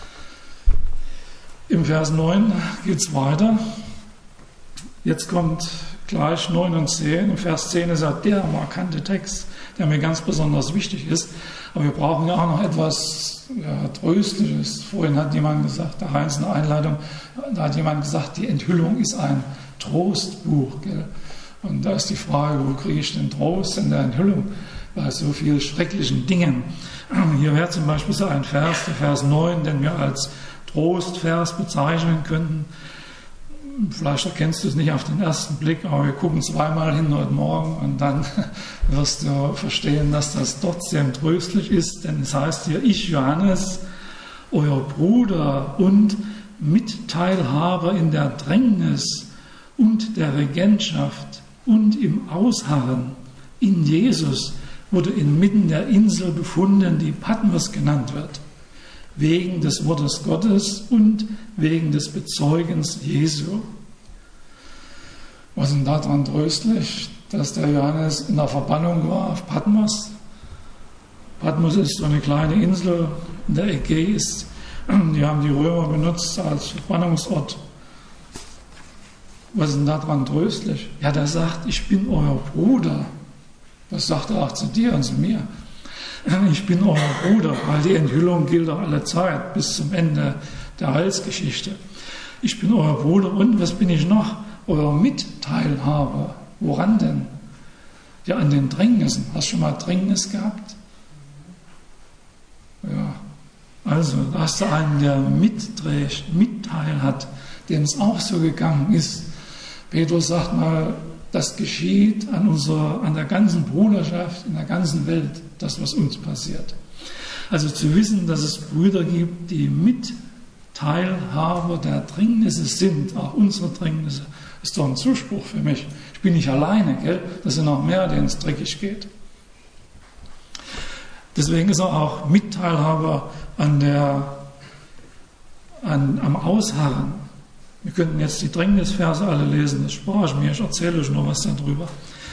Im Vers 9 geht es weiter. Jetzt kommt gleich 9 und 10. Im Vers 10 ist ja der markante Text, der mir ganz besonders wichtig ist. Aber wir brauchen ja auch noch etwas Tröstliches. Vorhin hat jemand gesagt, der Heinz in der Einleitung, da hat jemand gesagt, die Enthüllung ist ein Trostbuch. Gell? Und da ist die Frage, wo kriege ich den Trost in der Enthüllung bei so vielen schrecklichen Dingen? Hier wäre zum Beispiel so ein Vers, der Vers 9, den wir als Trostvers bezeichnen könnten. Vielleicht erkennst du es nicht auf den ersten Blick, aber wir gucken zweimal hin heute Morgen und dann wirst du verstehen, dass das trotzdem tröstlich ist, denn es heißt hier, ich, Johannes, euer Bruder und Mitteilhaber in der Drängnis und der Regentschaft und im Ausharren in Jesus, wurde inmitten der Insel befunden, die Patmos genannt wird, wegen des Wortes Gottes und wegen des Bezeugens Jesu. Was ist denn daran tröstlich, dass der Johannes in der Verbannung war auf Patmos? Patmos ist so eine kleine Insel in der Ägäis. Die haben die Römer benutzt als Verbannungsort. Was ist denn daran tröstlich? Ja, der sagt, ich bin euer Bruder. Das sagt er auch zu dir und zu mir. Ich bin euer Bruder, weil die Enthüllung gilt auch alle Zeit bis zum Ende der Heilsgeschichte. Ich bin euer Bruder und was bin ich noch? Euer Mitteilhaber. Woran denn? Ja, an den Drängnissen. Hast du schon mal Drängnis gehabt? Ja, also da hast du einen, der mitträgt, Mitteil hat, dem es auch so gegangen ist. Petrus sagt mal, das geschieht an der ganzen Bruderschaft, in der ganzen Welt, das, was uns passiert. Also zu wissen, dass es Brüder gibt, die Mitteilhaber der Drängnisse sind, auch unsere Drängnisse, ist doch ein Zuspruch für mich. Ich bin nicht alleine, gell? Das sind noch mehr, denen es dreckig geht. Deswegen ist er auch Mitteilhaber am Ausharren. Wir könnten jetzt die Drängnisverse alle lesen, das spare ich mir, ich erzähle euch noch was darüber.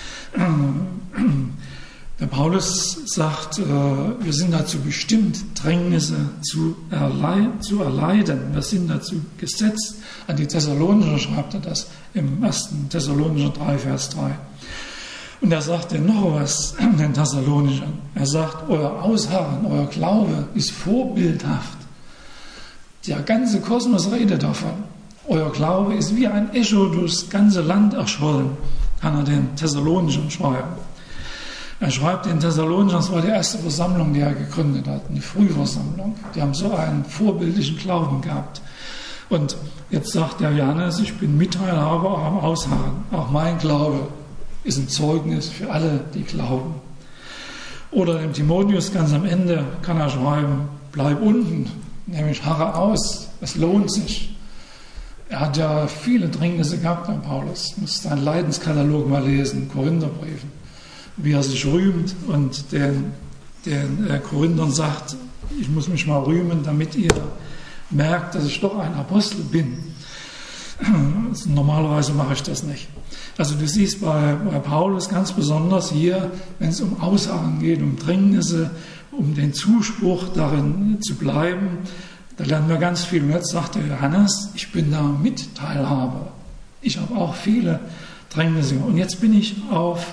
Der Paulus sagt, wir sind dazu bestimmt, Drängnisse zu erleiden. Wir sind dazu gesetzt. An die Thessalonicher schreibt er das im 1. Thessalonicher 3, Vers 3. Und er sagt dann noch was den Thessalonichern. Er sagt, euer Ausharren, euer Glaube ist vorbildhaft. Der ganze Kosmos redet davon. Euer Glaube ist wie ein Echo durchs ganze Land erschollen, kann er den Thessalonichern schreiben. Er schreibt den Thessalonichern, das war die erste Versammlung, die er gegründet hat, eine Frühversammlung. Die haben so einen vorbildlichen Glauben gehabt. Und jetzt sagt der Johannes, ich bin Mitteilhaber auch am Ausharren. Auch mein Glaube ist ein Zeugnis für alle, die glauben. Oder dem Timotheus ganz am Ende kann er schreiben, bleib unten, nämlich harre aus, es lohnt sich. Er hat ja viele Drängnisse gehabt, der Paulus. Du musst seinen Leidenskatalog mal lesen, Korintherbriefen, wie er sich rühmt und den Korinthern sagt, ich muss mich mal rühmen, damit ihr merkt, dass ich doch ein Apostel bin. Also normalerweise mache ich das nicht. Also du siehst bei Paulus ganz besonders hier, wenn es um Aussagen geht, um Drängnisse, um den Zuspruch darin zu bleiben, da lernen wir ganz viel. Und jetzt sagt der Johannes, ich bin da Mitteilhaber. Ich habe auch viele Drängnisse. Und jetzt bin ich auf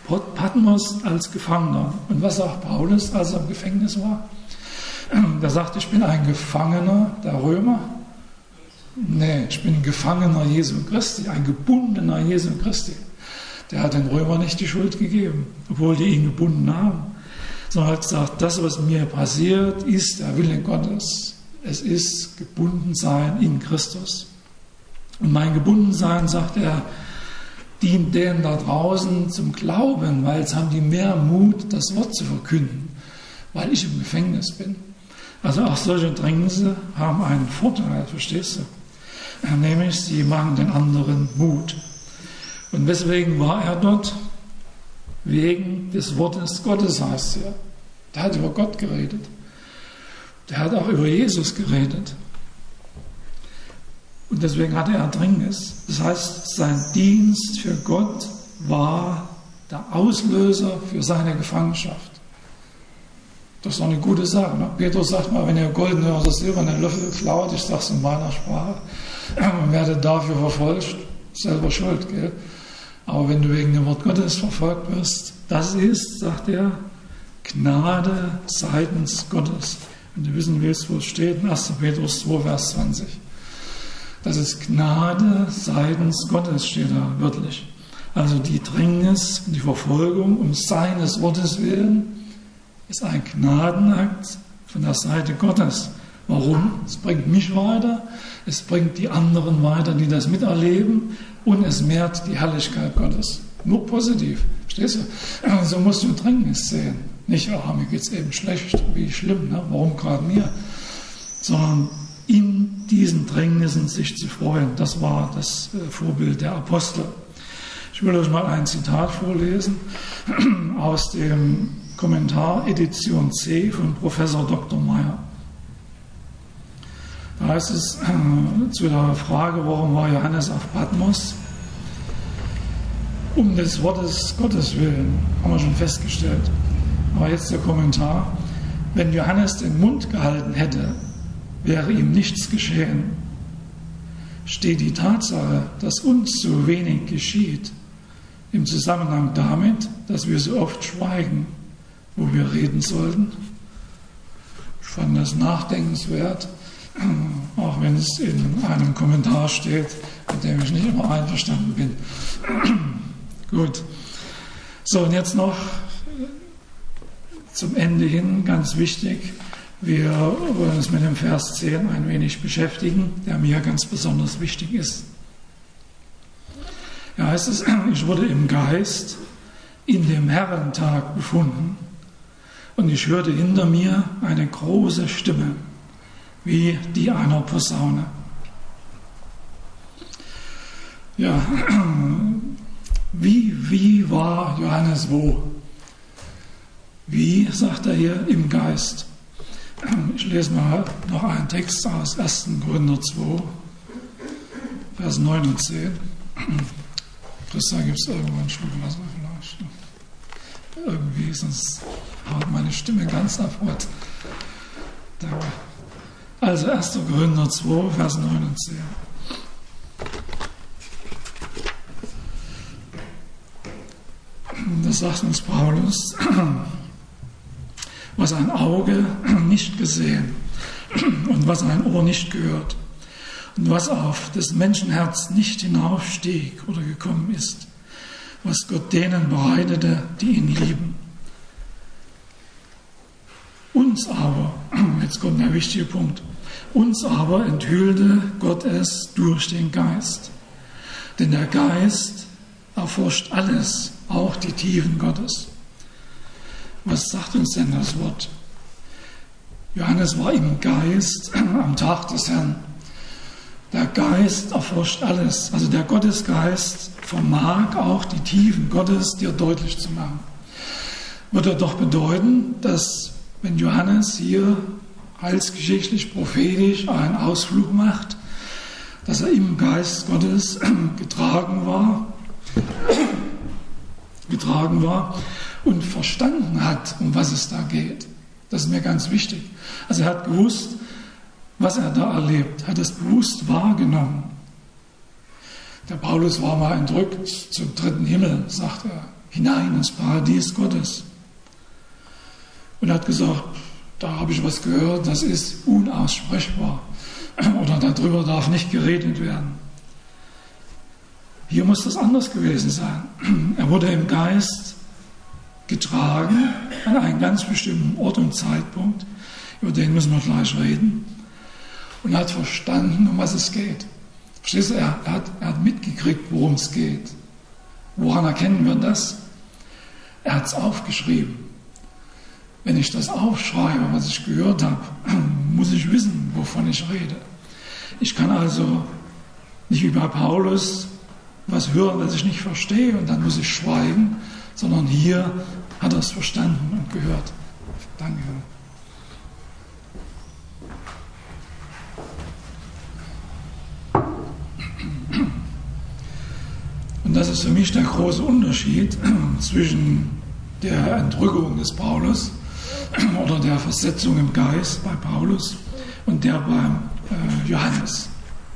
Patmos als Gefangener. Und was sagt Paulus, als er im Gefängnis war? Der sagt, ich bin ein Gefangener der Römer. Nee, ich bin ein Gefangener Jesu Christi, ein gebundener Jesu Christi. Der hat den Römern nicht die Schuld gegeben, obwohl die ihn gebunden haben. Sondern hat gesagt, das, was mir passiert, ist der Wille Gottes. Es ist Gebundensein in Christus. Und mein Gebundensein, sagt er, dient denen da draußen zum Glauben, weil jetzt haben die mehr Mut, das Wort zu verkünden, weil ich im Gefängnis bin. Also auch solche Drängnisse haben einen Vorteil, verstehst du? Nämlich, sie machen den anderen Mut. Und weswegen war er dort? Wegen des Wortes Gottes, heißt es ja. Der hat über Gott geredet. Der hat auch über Jesus geredet. Und deswegen hatte er Drängnis. Das heißt, sein Dienst für Gott war der Auslöser für seine Gefangenschaft. Das ist doch eine gute Sache. Ne? Petrus sagt mal, wenn ihr goldene oder silberne Löffel klaut, ich sage es in meiner Sprache, und werdet dafür verfolgt, selber schuld, gell? Aber wenn du wegen dem Wort Gottes verfolgt wirst, das ist, sagt er, Gnade seitens Gottes. Wenn du wissen willst, wo es steht, in 1. Petrus 2, Vers 20. Das ist Gnade seitens Gottes, steht da wörtlich. Also die Drängnis, die Verfolgung um seines Wortes willen ist ein Gnadenakt von der Seite Gottes. Warum? Es bringt mich weiter, es bringt die anderen weiter, die das miterleben, und es mehrt die Herrlichkeit Gottes. Nur positiv. Verstehst du? So musst du Drängnis sehen. Nicht, mir geht es eben schlecht, wie schlimm, ne? Warum gerade mir? Sondern in diesen Drängnissen sich zu freuen. Das war das Vorbild der Apostel. Ich will euch mal ein Zitat vorlesen aus dem Kommentar Edition C von Professor Dr. Meyer. Da heißt es zu der Frage, warum war Johannes auf Patmos? Um des Wortes Gottes willen, haben wir schon festgestellt. Aber jetzt der Kommentar. Wenn Johannes den Mund gehalten hätte, wäre ihm nichts geschehen. Steht die Tatsache, dass uns so wenig geschieht, im Zusammenhang damit, dass wir so oft schweigen, wo wir reden sollten? Ich fand das nachdenkenswert, auch wenn es in einem Kommentar steht, mit dem ich nicht immer einverstanden bin. Gut. So, und jetzt noch zum Ende hin, ganz wichtig, wir wollen uns mit dem Vers 10 ein wenig beschäftigen, der mir ganz besonders wichtig ist. Ja, heißt es, ich wurde im Geist in dem Herrentag befunden und ich hörte hinter mir eine große Stimme, wie die einer Posaune. Ja, wie war Johannes wo? Wie, sagt er hier, im Geist. Ich lese mal noch einen Text aus 1. Korinther 2, Vers 9 und 10. Christa, gibt es irgendwo einen Schluck Wasser vielleicht? Irgendwie, sonst haut meine Stimme ganz abwärts. Danke. Also 1. Korinther 2, Vers 9 und 10. Das sagt uns Paulus, was ein Auge nicht gesehen und was ein Ohr nicht gehört und was auf das Menschenherz nicht hinaufstieg oder gekommen ist, was Gott denen bereitete, die ihn lieben. Uns aber, jetzt kommt der wichtige Punkt, uns aber enthüllte Gott es durch den Geist. Denn der Geist erforscht alles, auch die Tiefen Gottes. Was sagt uns denn das Wort? Johannes war im Geist am Tag des Herrn. Der Geist erforscht alles. Also der Gottesgeist vermag auch die Tiefen Gottes dir deutlich zu machen. Würde doch bedeuten, dass wenn Johannes hier heilsgeschichtlich, prophetisch einen Ausflug macht, dass er im Geist Gottes getragen war und verstanden hat, um was es da geht. Das ist mir ganz wichtig. Also er hat gewusst, was er da erlebt, hat es bewusst wahrgenommen. Der Paulus war mal entrückt zum dritten Himmel, sagt er. hinein ins Paradies Gottes. Und er hat gesagt, da habe ich was gehört, das ist unaussprechbar. Oder darüber darf nicht geredet werden. Hier muss das anders gewesen sein. Er wurde im Geist getragen an einen ganz bestimmten Ort und Zeitpunkt, über den müssen wir gleich reden, und er hat verstanden, um was es geht. Verstehst du, er hat mitgekriegt, worum es geht. Woran erkennen wir das? Er hat es aufgeschrieben. Wenn ich das aufschreibe, was ich gehört habe, muss ich wissen, wovon ich rede. Ich kann also nicht wie bei Paulus was hören, was ich nicht verstehe, und dann muss ich schweigen, sondern hier hat er es verstanden und gehört. Danke. Und das ist für mich der große Unterschied zwischen der Entrückung des Paulus oder der Versetzung im Geist bei Paulus und der beim Johannes.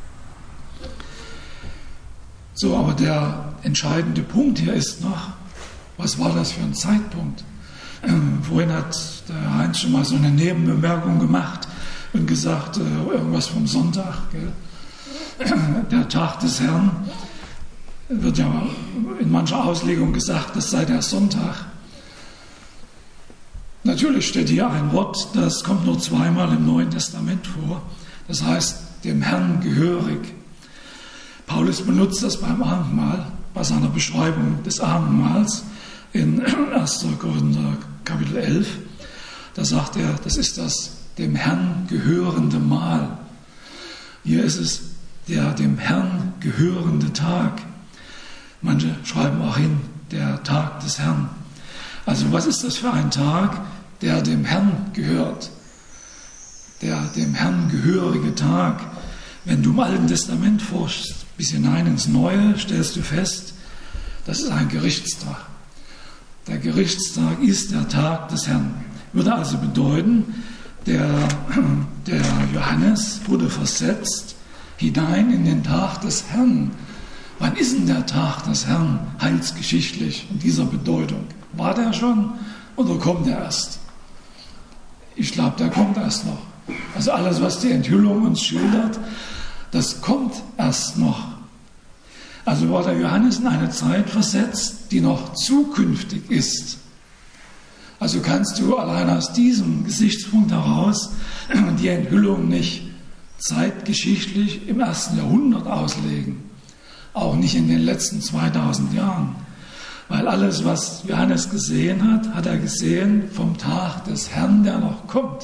So, aber der entscheidende Punkt hier ist noch, was war das für ein Zeitpunkt? Vorhin hat der Heinz schon mal so eine Nebenbemerkung gemacht und gesagt, irgendwas vom Sonntag. Gell? Der Tag des Herrn, wird ja in mancher Auslegung gesagt, das sei der Sonntag. Natürlich steht hier ein Wort, das kommt nur zweimal im Neuen Testament vor. Das heißt, dem Herrn gehörig. Paulus benutzt das beim Abendmahl, bei seiner Beschreibung des Abendmahls in 1. Korinther Kapitel 11. Da sagt er, das ist das dem Herrn gehörende Mahl. Hier ist es der dem Herrn gehörende Tag. Manche schreiben auch hin, der Tag des Herrn. Also was ist das für ein Tag, der dem Herrn gehört? Der dem Herrn gehörige Tag. Wenn du im Alten Testament forschst, bis hinein ins Neue, stellst du fest, das ist ein Gerichtstag. Der Gerichtstag ist der Tag des Herrn. Würde also bedeuten, der Johannes wurde versetzt hinein in den Tag des Herrn. Wann ist denn der Tag des Herrn heilsgeschichtlich in dieser Bedeutung? War der schon oder kommt er erst? Ich glaube, der kommt erst noch. Also alles, was die Enthüllung uns schildert, das kommt erst noch. Also war der Johannes in eine Zeit versetzt, die noch zukünftig ist. Also kannst du allein aus diesem Gesichtspunkt heraus die Enthüllung nicht zeitgeschichtlich im 1. Jahrhundert auslegen. Auch nicht in den letzten 2000 Jahren. Weil alles, was Johannes gesehen hat, hat er gesehen vom Tag des Herrn, der noch kommt.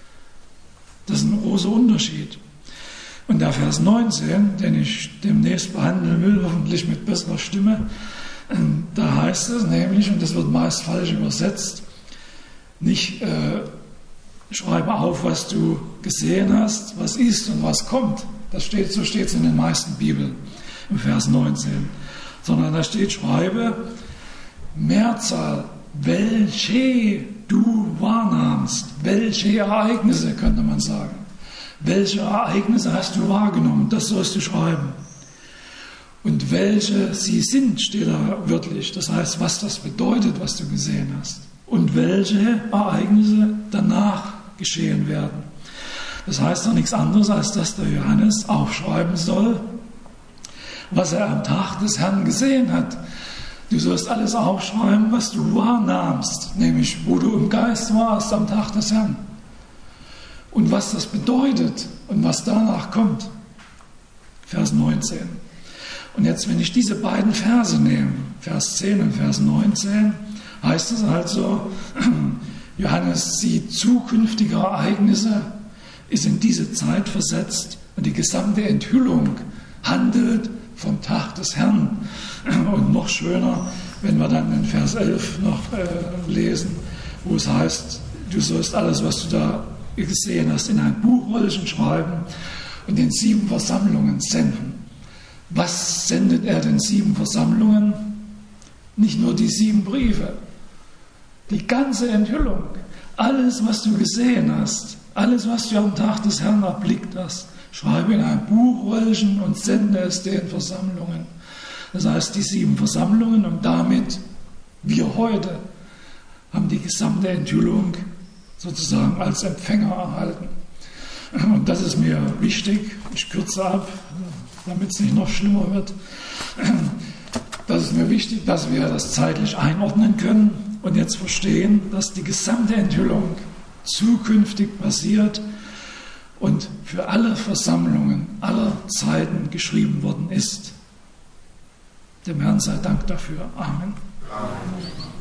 Das ist ein großer Unterschied. Und der Vers 19, den ich demnächst behandeln will, hoffentlich mit besserer Stimme, da heißt es nämlich, und das wird meist falsch übersetzt, nicht schreibe auf, was du gesehen hast, was ist und was kommt. Das steht, so steht es in den meisten Bibeln im Vers 19. Sondern da steht, schreibe Mehrzahl, welche du wahrnahmst. Welche Ereignisse, könnte man sagen. Welche Ereignisse hast du wahrgenommen? Das sollst du schreiben. Und welche sie sind, steht da wörtlich. Das heißt, was das bedeutet, was du gesehen hast. Und welche Ereignisse danach geschehen werden. Das heißt doch nichts anderes, als dass der Johannes aufschreiben soll, was er am Tag des Herrn gesehen hat. Du sollst alles aufschreiben, was du wahrnahmst, nämlich wo du im Geist warst am Tag des Herrn. Und was das bedeutet und was danach kommt. Vers 19. Und jetzt, wenn ich diese beiden Verse nehme, Vers 10 und Vers 19, heißt es also, Johannes sieht zukünftige Ereignisse, ist in diese Zeit versetzt und die gesamte Enthüllung handelt vom Tag des Herrn. Und noch schöner, wenn wir dann in Vers 11 noch lesen, wo es heißt, du sollst alles, was du da gesehen hast, in ein Buchröllchen schreiben und den 7 Versammlungen senden. Was sendet er den 7 Versammlungen? Nicht nur die 7 Briefe, die ganze Enthüllung, alles, was du gesehen hast, alles, was du am Tag des Herrn erblickt hast, schreibe in ein Buchröllchen und sende es den Versammlungen. Das heißt, die 7 Versammlungen und damit Wir heute haben die gesamte Enthüllung sozusagen als Empfänger erhalten. Und das ist mir wichtig. Ich kürze ab, damit es nicht noch schlimmer wird. Das ist mir wichtig, dass wir das zeitlich einordnen können und jetzt verstehen, dass die gesamte Enthüllung zukünftig passiert und für alle Versammlungen aller Zeiten geschrieben worden ist. Dem Herrn sei Dank dafür. Amen. Amen.